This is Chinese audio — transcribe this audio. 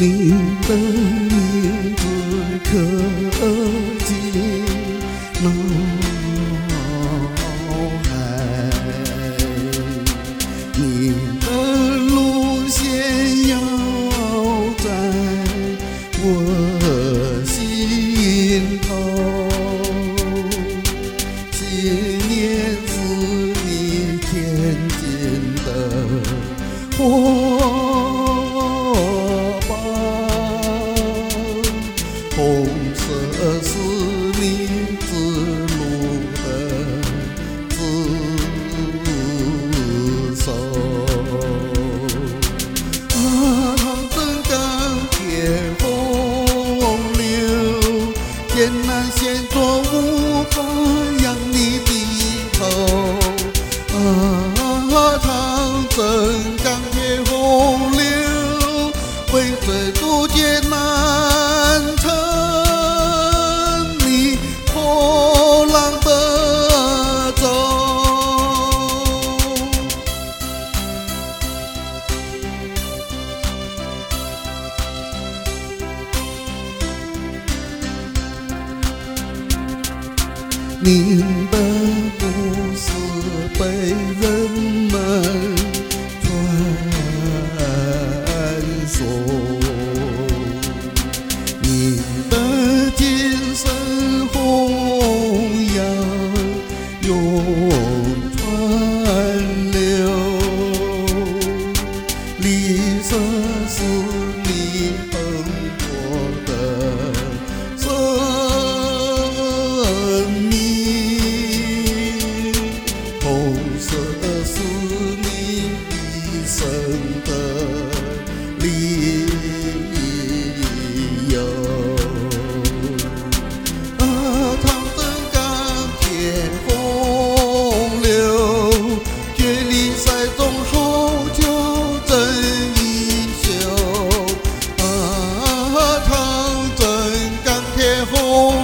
你的名字刻进脑海，你的路线要在我心头，信念是你前进的伙伴，红色是你指路的指手，啊，真钢铁洪流，艰难险阻无法让你低头，啊，长征钢铁洪流，为谁渡劫难成？你破浪的舟。您的故事被人们传说，您的精神弘扬永传流，绿色是你奔波的生命，红色是你一生的理由，啊，长征钢铁洪流，决力赛中号角真衣袖，啊，长征钢铁洪